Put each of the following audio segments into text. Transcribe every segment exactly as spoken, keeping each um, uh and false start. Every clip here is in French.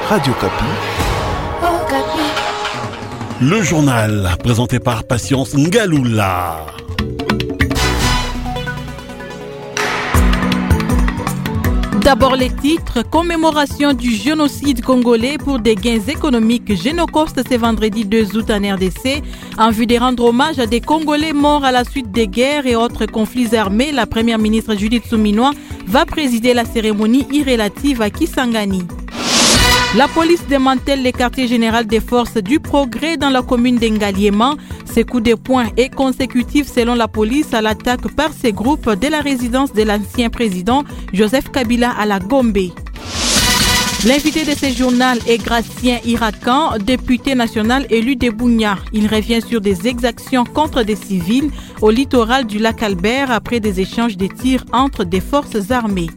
Radio Kapi. Le journal présenté par Patience Ngaloula. D'abord les titres, commémoration du génocide congolais pour des gains économiques. Génocost ce vendredi deux août en R D C. En vue de rendre hommage à des Congolais morts à la suite des guerres et autres conflits armés, la première ministre Judith Suminwa va présider la cérémonie irrélative à Kisangani. La police démantèle les quartiers généraux des forces du progrès dans la commune d'Engaliema. Ces coups de poing est consécutif selon la police à l'attaque par ces groupes de la résidence de l'ancien président Joseph Kabila à la Gombe. L'invité de ce journal est Gratien Irakan, député national élu de Bunia. Il revient sur des exactions contre des civils au littoral du lac Albert après des échanges de tirs entre des forces armées.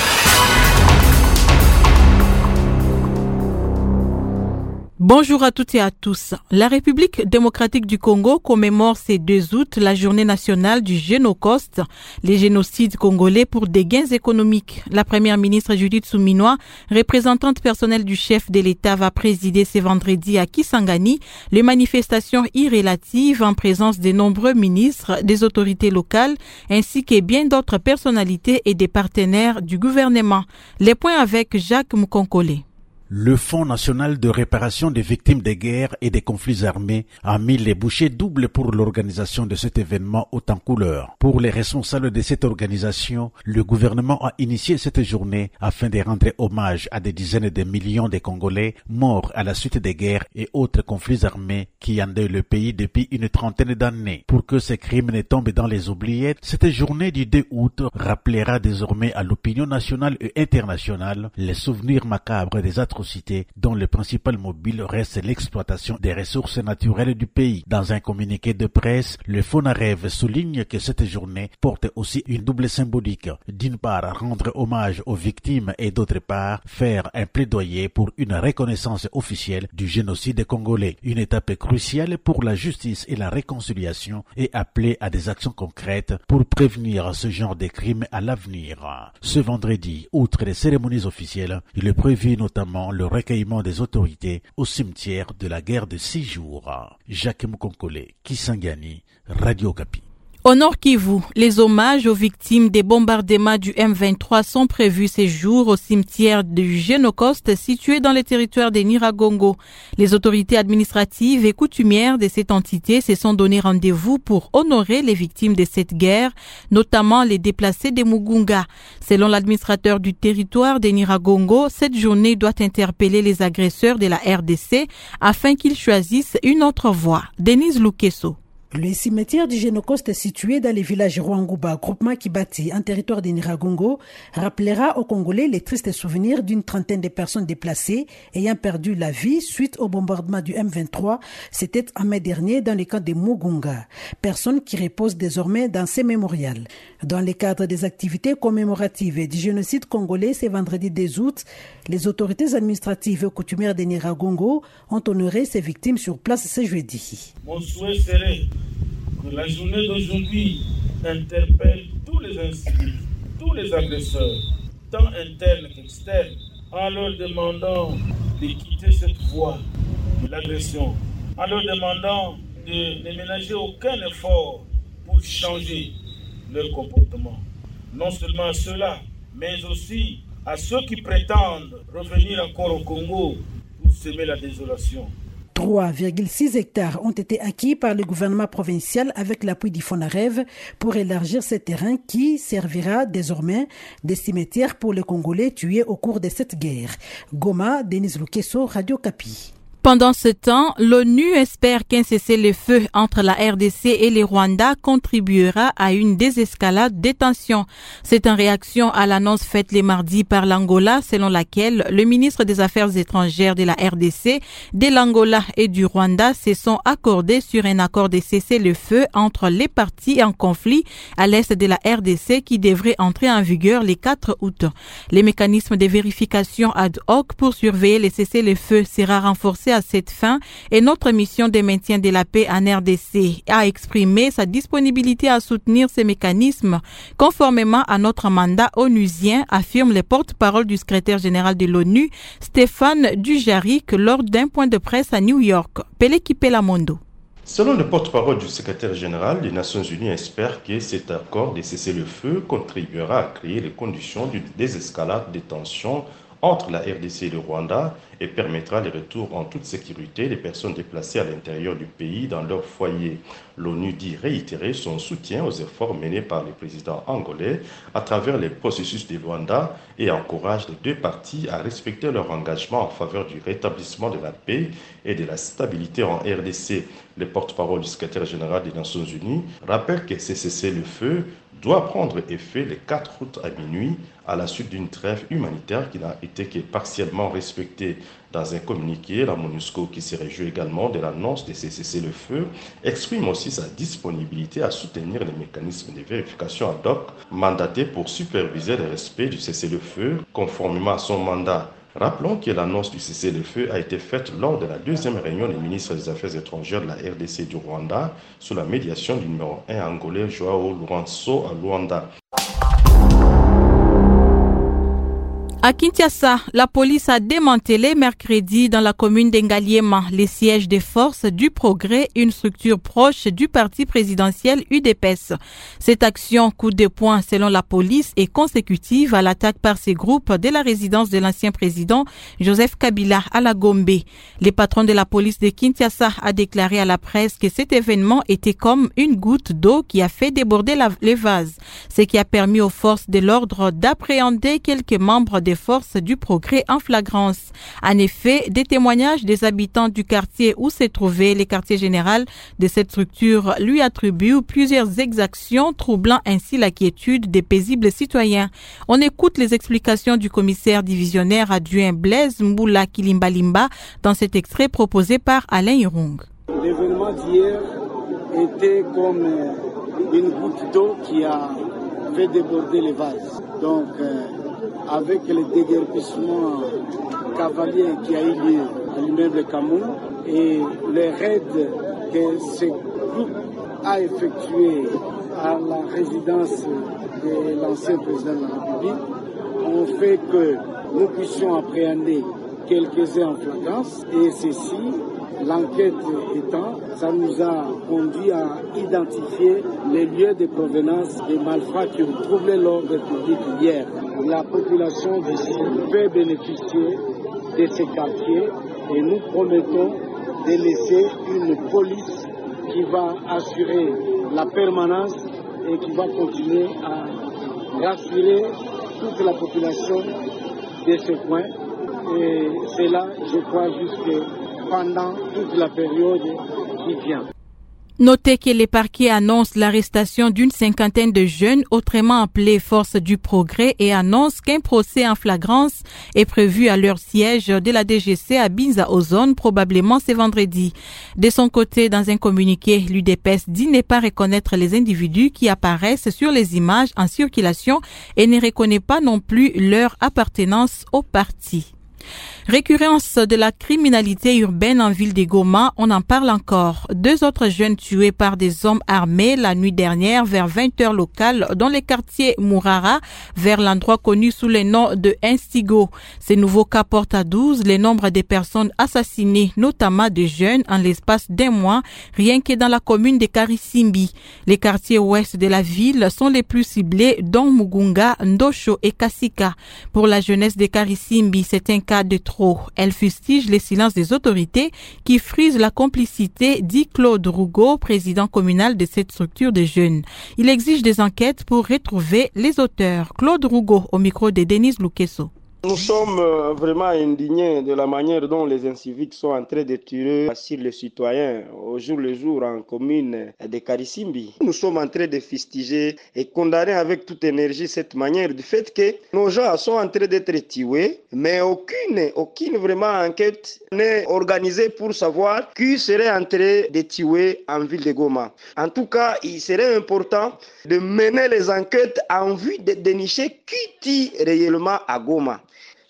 Bonjour à toutes et à tous. La République démocratique du Congo commémore ce deux août la journée nationale du Génocost, les génocides congolais pour des gains économiques. La première ministre Judith Suminwa, représentante personnelle du chef de l'État, va présider ce vendredi à Kisangani les manifestations irrélatives en présence de nombreux ministres, des autorités locales ainsi que bien d'autres personnalités et des partenaires du gouvernement. Les points avec Jacques Mukonkole. Le Fonds national de réparation des victimes des guerres et des conflits armés a mis les bouchées doubles pour l'organisation de cet événement haut en couleur. Pour les responsables de cette organisation, le gouvernement a initié cette journée afin de rendre hommage à des dizaines de millions de Congolais morts à la suite des guerres et autres conflits armés qui endeuillent le pays depuis une trentaine d'années. Pour que ces crimes ne tombent dans les oubliettes, cette journée du deux août rappellera désormais à l'opinion nationale et internationale les souvenirs macabres des atrocités dont le principal mobile reste l'exploitation des ressources naturelles du pays. Dans un communiqué de presse, le FONAREV souligne que cette journée porte aussi une double symbolique. D'une part, rendre hommage aux victimes et d'autre part, faire un plaidoyer pour une reconnaissance officielle du génocide congolais. Une étape cruciale pour la justice et la réconciliation et appeler à des actions concrètes pour prévenir ce genre de crimes à l'avenir. Ce vendredi, outre les cérémonies officielles, il est prévu notamment le recueillement des autorités au cimetière de la guerre de six jours. Jacques Mukonkole, Kisangani, Radio Kapi. Au Nord Kivu, les hommages aux victimes des bombardements du M vingt-trois sont prévus ces jours au cimetière du Génocost situé dans le territoire de Nyiragongo. Les autorités administratives et coutumières de cette entité se sont donné rendez-vous pour honorer les victimes de cette guerre, notamment les déplacés de Mugunga. Selon l'administrateur du territoire de Nyiragongo, cette journée doit interpeller les agresseurs de la R D C afin qu'ils choisissent une autre voie. Denise Lukeso. Le cimetière du Génocost situé dans le village Rwanguba, groupement Kibati, en territoire de Nyiragongo, rappellera aux Congolais les tristes souvenirs d'une trentaine de personnes déplacées ayant perdu la vie suite au bombardement du M vingt-trois. C'était en mai dernier dans le camp de Mugunga. Personnes qui reposent désormais dans ces mémorials. Dans le cadre des activités commémoratives du génocide congolais, ce vendredi deux août, les autorités administratives et coutumières de Nyiragongo ont honoré ces victimes sur place ce jeudi. Mon souhait serait que la journée d'aujourd'hui interpelle tous les incités, tous les agresseurs, tant internes qu'externes, en leur demandant de quitter cette voie de l'agression, en leur demandant de ne ménager aucun effort pour changer leur comportement. Non seulement à ceux-là, mais aussi à ceux qui prétendent revenir encore au Congo pour semer la désolation. trois virgule six hectares ont été acquis par le gouvernement provincial avec l'appui du FONAREV pour élargir ce terrain qui servira désormais de cimetière pour les Congolais tués au cours de cette guerre. Goma, Denise Lukeso, Radio Kapi. Pendant ce temps, l'ONU espère qu'un cessez-le-feu entre la R D C et le Rwanda contribuera à une désescalade des tensions. C'est en réaction à l'annonce faite les mardis par l'Angola, selon laquelle le ministre des Affaires étrangères de la R D C, de l'Angola et du Rwanda se sont accordés sur un accord de cessez-le-feu entre les parties en conflit à l'est de la R D C qui devrait entrer en vigueur le quatre août. Les mécanismes de vérification ad hoc pour surveiller les cessez-le-feu sera renforcé renforcée à cette fin et notre mission de maintien de la paix en R D C a exprimé sa disponibilité à soutenir ces mécanismes conformément à notre mandat onusien, affirme le porte-parole du secrétaire général de l'ONU, Stéphane Dujarric, lors d'un point de presse à New York. Peleki Pelamondo. Selon le porte-parole du secrétaire général, les Nations Unies espèrent que cet accord de cessez-le-feu contribuera à créer les conditions d'une désescalade des tensions entre la R D C et le Rwanda et permettra le retour en toute sécurité des personnes déplacées à l'intérieur du pays dans leur foyer. L'ONU dit réitérer son soutien aux efforts menés par le président angolais à travers les processus de Rwanda et encourage les deux parties à respecter leur engagement en faveur du rétablissement de la paix et de la stabilité en R D C. Le porte-parole du secrétaire général des Nations Unies rappelle que ce cessez-le-feu doit prendre effet le quatre août à minuit à la suite d'une trêve humanitaire qui n'a été que partiellement respectée. Dans un communiqué, la MONUSCO, qui se réjouit également de l'annonce de ce cessez-le-feu, exprime aussi sa disponibilité à soutenir les mécanismes de vérification ad hoc mandatés pour superviser le respect du cessez-le-feu conformément à son mandat. Rappelons que l'annonce du cessez-le-feu a été faite lors de la deuxième réunion des ministres des Affaires étrangères de la R D C du Rwanda sous la médiation du numéro un angolais Joao Lourenço à Luanda. À Kinshasa, la police a démantelé mercredi dans la commune d'Engaliema les sièges des forces du progrès, une structure proche du parti présidentiel U D P S. Cette action, coup de poing selon la police, est consécutive à l'attaque par ces groupes de la résidence de l'ancien président Joseph Kabila à la Gombe. Le patron de la police de Kinshasa a déclaré à la presse que cet événement était comme une goutte d'eau qui a fait déborder la, les vases, ce qui a permis aux forces de l'ordre d'appréhender quelques membres des forces du progrès en flagrance. En effet, des témoignages des habitants du quartier où se trouvait le quartier général de cette structure lui attribuent plusieurs exactions, troublant ainsi la quiétude des paisibles citoyens. On écoute les explications du commissaire divisionnaire adjoint Blaise Mboula Kilimbalimba dans cet extrait proposé par Alain Irung. L'événement d'hier était comme une goutte d'eau qui a fait déborder les vases. Donc, euh, avec le déguerpissement cavalier qui a eu lieu à l'immeuble Camus et le raid que ce groupe a effectué à la résidence de l'ancien président de la République, ont fait que nous puissions appréhender quelques-uns en flagrance et ceci, l'enquête étant, ça nous a conduit à identifier les lieux de provenance des malfrats qui ont troublé l'ordre public hier. La population d'ici peut bénéficier de ces quartiers et nous promettons de laisser une police qui va assurer la permanence et qui va continuer à rassurer toute la population de ce coin. Et c'est là, je crois, jusque pendant toute la période qui vient. Notez que les parquets annoncent l'arrestation d'une cinquantaine de jeunes, autrement appelés Forces du Progrès, et annoncent qu'un procès en flagrance est prévu à leur siège de la D G C à Binza-Ozone, probablement ce vendredi. De son côté, dans un communiqué, l'U D P S dit ne pas reconnaître les individus qui apparaissent sur les images en circulation et ne reconnaît pas non plus leur appartenance au parti. Récurrence de la criminalité urbaine en ville de Goma, on en parle encore. Deux autres jeunes tués par des hommes armés la nuit dernière vers vingt heures locales dans le quartier Mourara, vers l'endroit connu sous le nom de Instigo. Ces nouveaux cas portent à douze le nombre de personnes assassinées, notamment des jeunes, en l'espace d'un mois, rien que dans la commune de Karisimbi. Les quartiers ouest de la ville sont les plus ciblés, dont Mugunga, Ndosho et Kasika. Pour la jeunesse de Karisimbi, c'est un cas de trop. Elle fustige les silences des autorités qui frisent la complicité, dit Claude Rougo, président communal de cette structure de jeunes. Il exige des enquêtes pour retrouver les auteurs. Claude Rougo au micro de Denise Lukeso. Nous sommes vraiment indignés de la manière dont les inciviques sont en train de tirer sur les citoyens au jour le jour en commune de Karisimbi. Nous sommes en train de fustiger et condamner avec toute énergie cette manière du fait que nos gens sont en train d'être tués, mais aucune, aucune vraiment enquête n'est organisée pour savoir qui serait en train de tuer en ville de Goma. En tout cas, il serait important de mener les enquêtes en vue de dénicher qui tue réellement à Goma. Mais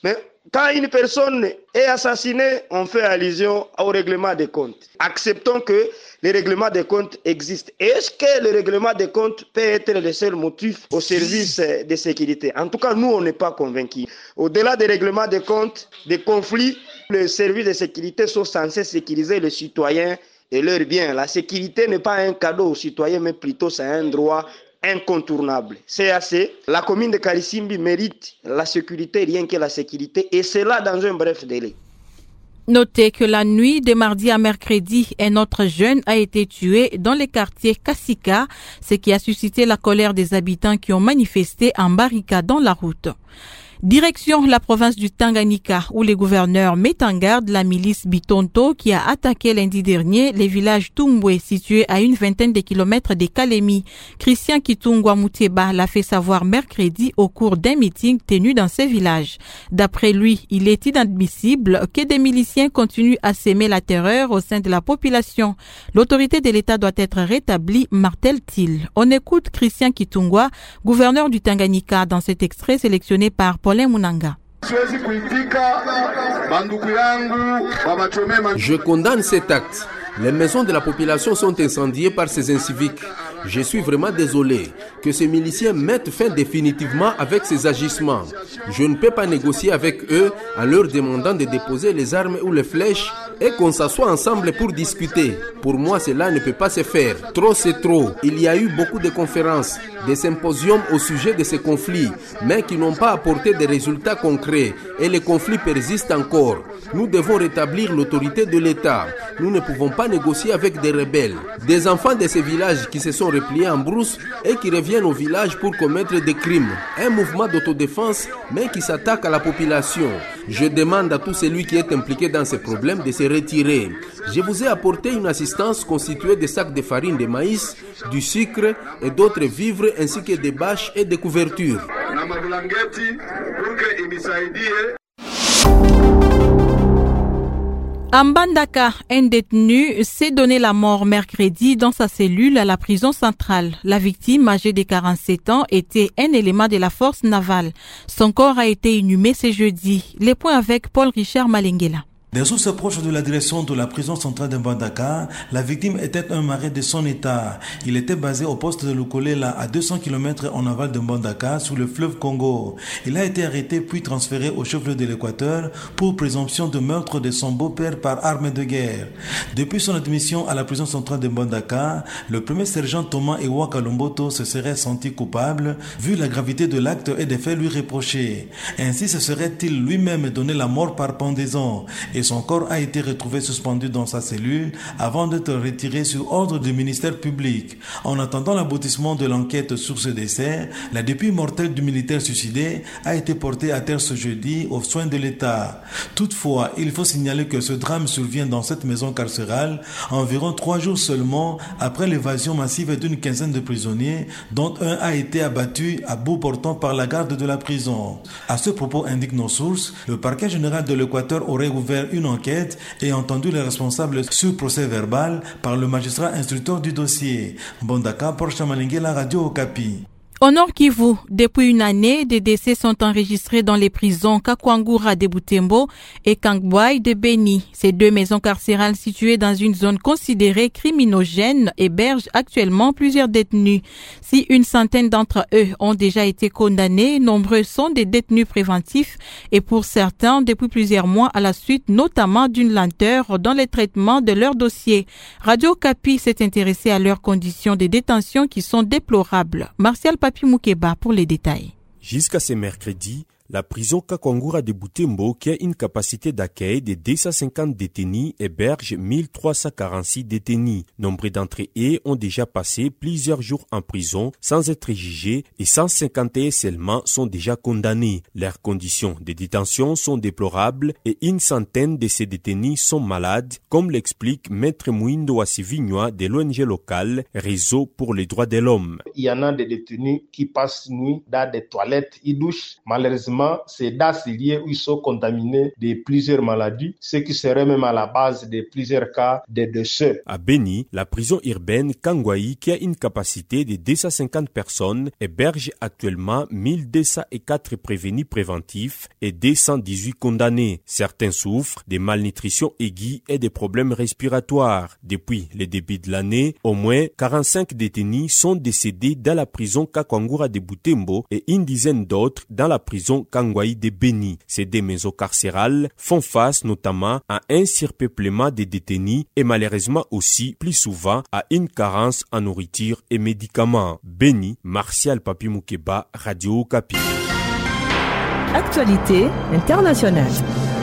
Quand une personne est assassinée, on fait allusion au règlement des comptes. Acceptons que le règlement des comptes existe. Est-ce que le règlement des comptes peut être le seul motif au service de sécurité? En tout cas, nous, on n'est pas convaincus. Au-delà des règlements des comptes, des conflits, les services de sécurité sont censés sécuriser les citoyens et leurs biens. La sécurité n'est pas un cadeau aux citoyens, mais plutôt c'est un droit incontournable. C'est assez. La commune de Karisimbi mérite la sécurité, rien que la sécurité, et cela dans un bref délai. Notez que la nuit de mardi à mercredi, un autre jeune a été tué dans le quartier Kassika, ce qui a suscité la colère des habitants qui ont manifesté en barricadant la route. Direction la province du Tanganyika, où les gouverneurs mettent en garde la milice Bitonto qui a attaqué lundi dernier les villages Tumbwe situés à une vingtaine de kilomètres de Kalemi. Christian Kitungwa Mouteba l'a fait savoir mercredi au cours d'un meeting tenu dans ces villages. D'après lui, il est inadmissible que des miliciens continuent à s'aimer la terreur au sein de la population. L'autorité de l'État doit être rétablie, martèle-t-il. On écoute Christian Kitungwa, gouverneur du Tanganyika, dans cet extrait sélectionné par Paulin Munanga. Je condamne cet acte. Les maisons de la population sont incendiées par ces inciviques. Je suis vraiment désolé que ces miliciens mettent fin définitivement avec ces agissements. Je ne peux pas négocier avec eux en leur demandant de déposer les armes ou les flèches et qu'on s'assoie ensemble pour discuter. Pour moi, cela ne peut pas se faire. Trop, c'est trop. Il y a eu beaucoup de conférences, des symposiums au sujet de ces conflits, mais qui n'ont pas apporté de résultats concrets et les conflits persistent encore. Nous devons rétablir l'autorité de l'État. Nous ne pouvons pas négocier avec des rebelles. Des enfants de ces villages qui se sont repliés en brousse et qui reviennent au village pour commettre des crimes. Un mouvement d'autodéfense, mais qui s'attaque à la population. Je demande à tout celui qui est impliqué dans ces problèmes de se retirer. Je vous ai apporté une assistance constituée de sacs de farine de maïs, du sucre et d'autres vivres ainsi que des bâches et des couvertures. À Mbandaka, un détenu s'est donné la mort mercredi dans sa cellule à la prison centrale. La victime, âgée de quarante-sept ans, était un élément de la force navale. Son corps a été inhumé ce jeudi. Les points avec Paul-Richard Malengela. Des sources proches de la direction de la prison centrale de Mbandaka, la victime était un marin de son état. Il était basé au poste de Lukolela à deux cents kilomètres en aval de Mbandaka sous le fleuve Congo. Il a été arrêté puis transféré au chef-lieu de l'Équateur pour présomption de meurtre de son beau-père par arme de guerre. Depuis son admission à la prison centrale de Mbandaka, le premier sergent Thomas Ewa Kalomboto se serait senti coupable vu la gravité de l'acte et des faits lui reprochés. Ainsi se serait-il lui-même donné la mort par pendaison et son corps a été retrouvé suspendu dans sa cellule avant d'être retiré sur ordre du ministère public. En attendant l'aboutissement de l'enquête sur ce décès, la dépouille mortelle du militaire suicidé a été portée à terre ce jeudi aux soins de l'État. Toutefois, il faut signaler que ce drame survient dans cette maison carcérale environ trois jours seulement après l'évasion massive d'une quinzaine de prisonniers, dont un a été abattu à bout portant par la garde de la prison. À ce propos, indiquent nos sources, le parquet général de l'Équateur aurait ouvert une enquête et entendu les responsables sur procès verbal par le magistrat instructeur du dossier. Mbandaka, Porcha Malengela, Radio Okapi. Au Nord Kivu, depuis une année, des décès sont enregistrés dans les prisons Kakwangura de Butembo et Kangboy de Beni. Ces deux maisons carcérales situées dans une zone considérée criminogène hébergent actuellement plusieurs détenus. Si une centaine d'entre eux ont déjà été condamnés, nombreux sont des détenus préventifs et pour certains depuis plusieurs mois à la suite notamment d'une lenteur dans le traitement de leur dossier. Radio Okapi s'est intéressé à leurs conditions de détention qui sont déplorables. Martial Papi Moukeba pour les détails. Jusqu'à ce mercredi, la prison Kakwangura de Butembo, qui a une capacité d'accueil de deux cent cinquante détenus, héberge mille trois cent quarante-six détenus. Nombre d'entre eux ont déjà passé plusieurs jours en prison sans être jugés et cent cinquante et un seulement sont déjà condamnés. Leurs conditions de détention sont déplorables et une centaine de ces détenus sont malades, comme l'explique Maître Mouindo Assivignoa de l'O N G locale Réseau pour les droits de l'homme. Il y en a des détenus qui passent nuit dans des toilettes, ils douchent. Malheureusement, effectivement, c'est dans ces lieux où ils sont contaminés de plusieurs maladies, ce qui serait même à la base de plusieurs cas de décès. À Beni, la prison urbaine Kangwayi, qui a une capacité de deux cent cinquante personnes, héberge actuellement mille deux cent quatre prévenus préventifs et deux cent dix-huit condamnés. Certains souffrent de malnutrition aiguë et des problèmes respiratoires. Depuis le début de l'année, au moins quarante-cinq détenus sont décédés dans la prison Kakwangura de Butembo et une dizaine d'autres dans la prison Kangwayi de Beni. Ces deux maisons carcérales font face notamment à un surpeuplement des détenus et malheureusement aussi plus souvent à une carence en nourriture et médicaments. Beni, Martial Papi Moukeba, Radio Okapi. Actualité internationale.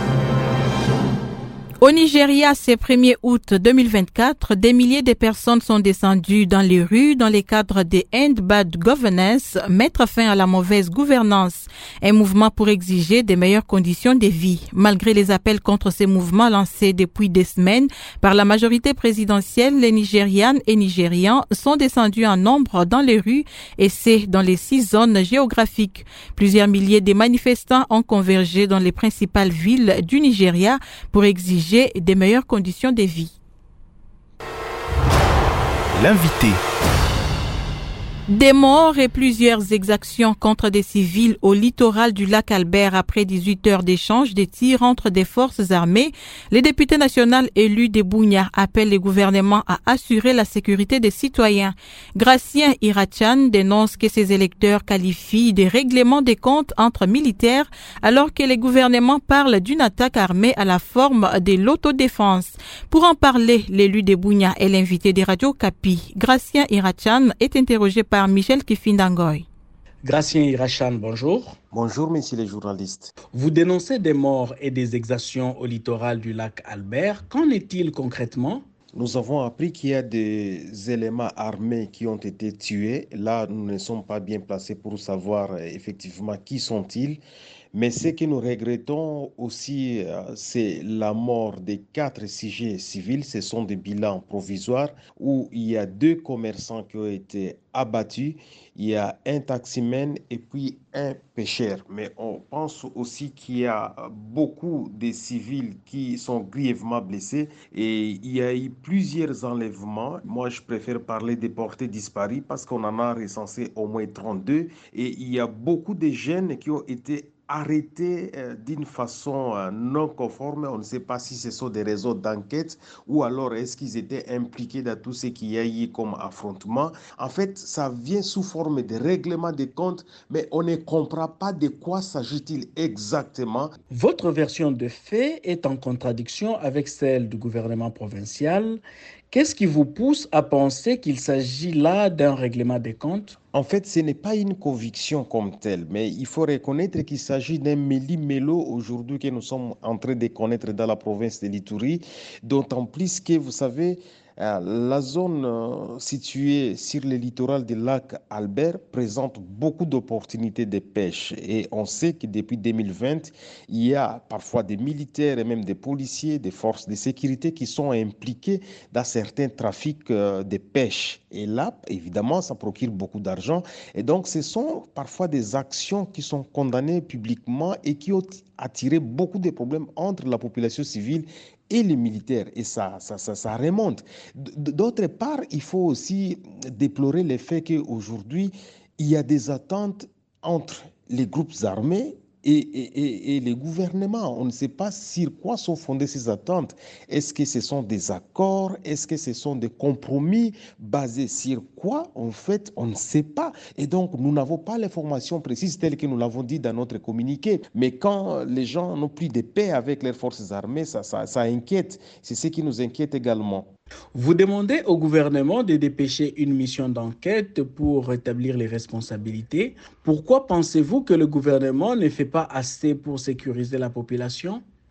Au Nigeria, ce premier août deux mille vingt-quatre, des milliers de personnes sont descendues dans les rues dans le cadre des End Bad Governance, mettre fin à la mauvaise gouvernance, un mouvement pour exiger de meilleures conditions de vie. Malgré les appels contre ces mouvements lancés depuis des semaines par la majorité présidentielle, les Nigérianes et Nigérians sont descendus en nombre dans les rues et c'est dans les six zones géographiques. Plusieurs milliers de manifestants ont convergé dans les principales villes du Nigeria pour exiger des meilleures conditions de vie. L'invité. Des morts et plusieurs exactions contre des civils au littoral du lac Albert après dix-huit heures d'échange de tirs entre des forces armées. Les députés nationaux élus de Bunia appellent le gouvernement à assurer la sécurité des citoyens. Gracien Irachan dénonce que ses électeurs qualifient des règlements des comptes entre militaires alors que le gouvernement parle d'une attaque armée à la forme de l'autodéfense. Pour en parler, l'élu de Bunia est l'invité des Radio Okapi. Gracien Irachan est interrogé par Michel Kifindangoy. Gracien Irachan, bonjour. Bonjour, messieurs les journalistes. Vous dénoncez des morts et des exactions au littoral du lac Albert. Qu'en est-il concrètement ? Nous avons appris qu'il y a des éléments armés qui ont été tués. Là, nous ne sommes pas bien placés pour savoir effectivement qui sont-ils. Mais ce que nous regrettons aussi, c'est la mort des quatre sujets civils. Ce sont des bilans provisoires où il y a deux commerçants qui ont été abattus. Il y a un taximène et puis un pêcheur. Mais on pense aussi qu'il y a beaucoup de civils qui sont grièvement blessés et il y a eu plusieurs enlèvements. Moi, je préfère parler des portés disparus parce qu'on en a recensé au moins trente-deux et il y a beaucoup de jeunes qui ont été arrêtés euh, d'une façon euh, non conforme. On ne sait pas si ce sont des réseaux d'enquête ou alors est-ce qu'ils étaient impliqués dans tout ce qu'il y a eu comme affrontement. En fait, ça vient sous forme de règlement des comptes, mais on ne comprend pas de quoi s'agit-il exactement. Votre version de fait est en contradiction avec celle du gouvernement provincial. Qu'est-ce qui vous pousse à penser qu'il s'agit là d'un règlement des comptes ? En fait, ce n'est pas une conviction comme telle, mais il faut reconnaître qu'il s'agit d'un méli-mélo aujourd'hui que nous sommes en train de connaître dans la province de l'Ituri, d'autant plus que, vous savez, la zone située sur le littoral du lac Albert présente beaucoup d'opportunités de pêche et on sait que depuis deux mille vingt, il y a parfois des militaires et même des policiers, des forces de sécurité qui sont impliqués dans certains trafics de pêche. Et là, évidemment, ça procure beaucoup d'argent et donc ce sont parfois des actions qui sont condamnées publiquement et qui ont attiré beaucoup de problèmes entre la population civile et les militaires, et ça, ça, ça, ça remonte. D'autre part, il faut aussi déplorer le fait qu'aujourd'hui, il y a des attentes entre les groupes armés et, et, et, et les gouvernements. On ne sait pas sur quoi sont fondées ces attentes. Est-ce que ce sont des accords? Est-ce que ce sont des compromis basés sur quoi? En fait, on ne sait pas. Et donc, nous n'avons pas l'information précise telle que nous l'avons dit dans notre communiqué. Mais quand les gens n'ont plus de paix avec leurs forces armées, ça, ça, ça inquiète. C'est ce qui nous inquiète également. Vous demandez au gouvernement de dépêcher une mission d'enquête pour rétablir les responsabilités. Pourquoi pensez-vous que le gouvernement ne fait pas assez pour sécuriser la population ?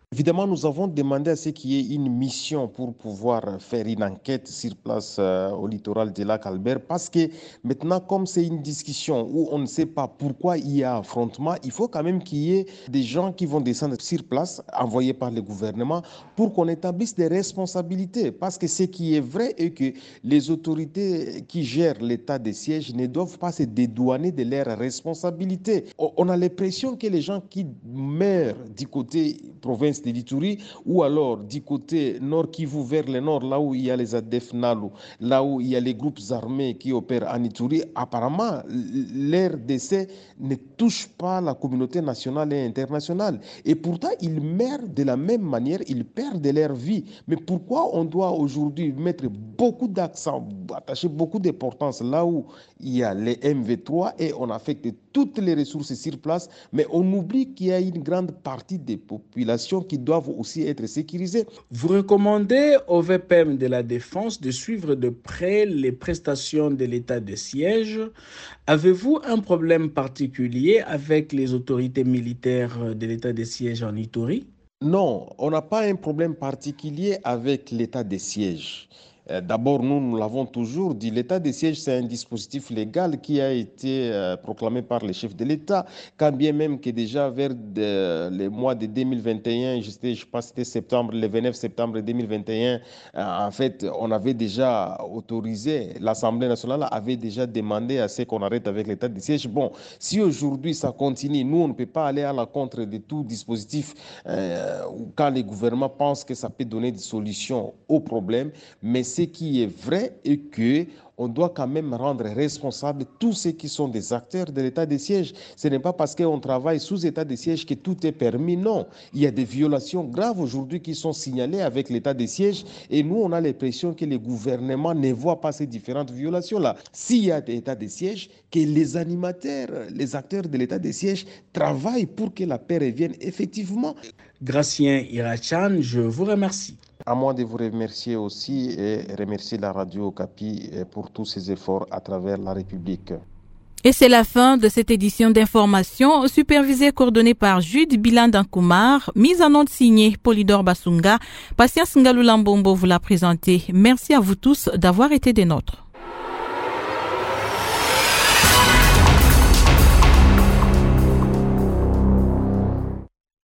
Évidemment, nous avons demandé à ce qu'il y ait une mission pour pouvoir faire une enquête sur place euh, au littoral du lac Albert, parce que maintenant, comme c'est une discussion où on ne sait pas pourquoi il y a affrontement, il faut quand même qu'il y ait des gens qui vont descendre sur place, envoyés par le gouvernement, pour qu'on établisse des responsabilités. Parce que ce qui est vrai est que les autorités qui gèrent l'état de siège ne doivent pas se dédouaner de leurs responsabilités. On a l'impression que les gens qui meurent du côté province de l'Ituri ou alors du côté nord Kivu vers le nord, là où il y a les A D F Nalu, là où il y a les groupes armés qui opèrent en Ituri, apparemment, leur décès ne touche pas la communauté nationale et internationale. Et pourtant, ils meurent de la même manière, ils perdent leur vie. Mais pourquoi on doit aujourd'hui mettre beaucoup d'accent, attacher beaucoup d'importance là où il y a les M V trois et on affecte toutes les ressources sur place, mais on oublie qu'il y a une grande partie des populations qui doivent aussi être sécurisées. Vous recommandez au V P M de la Défense de suivre de près les prestations de l'état de siège. Avez-vous un problème particulier avec les autorités militaires de l'état de siège en Ituri? Non, on n'a pas un problème particulier avec l'état de siège. D'abord, nous, nous l'avons toujours dit, l'état de siège, c'est un dispositif légal qui a été euh, proclamé par le chef de l'État, quand bien même que déjà vers de, les mois de deux mille vingt et un, je, je pense que c'était septembre, le vingt-neuf septembre deux mille vingt et un, euh, en fait, on avait déjà autorisé, l'Assemblée nationale avait déjà demandé à ce qu'on arrête avec l'état de siège. Bon, si aujourd'hui ça continue, nous, on ne peut pas aller à la contre de tout dispositif euh, quand les gouvernements pensent que ça peut donner des solutions aux problèmes, mais ce qui est vrai est que on doit quand même rendre responsables tous ceux qui sont des acteurs de l'état de siège. Ce n'est pas parce qu'on travaille sous état de siège que tout est permis, non. Il y a des violations graves aujourd'hui qui sont signalées avec l'état de siège et nous, on a l'impression que les gouvernements ne voient pas ces différentes violations-là. S'il y a des états de siège, que les animateurs, les acteurs de l'état de siège travaillent pour que la paix revienne effectivement. Gracien Irachan, je vous remercie. À moi de vous remercier aussi et remercier la radio Okapi pour tous ses efforts à travers la République. Et c'est la fin de cette édition d'information supervisée et coordonnée par Jude Bilandankoumar, mise en onde signée Polydor Basunga. Patience Ngalou Lambombo vous l'a présenté. Merci à vous tous d'avoir été des nôtres.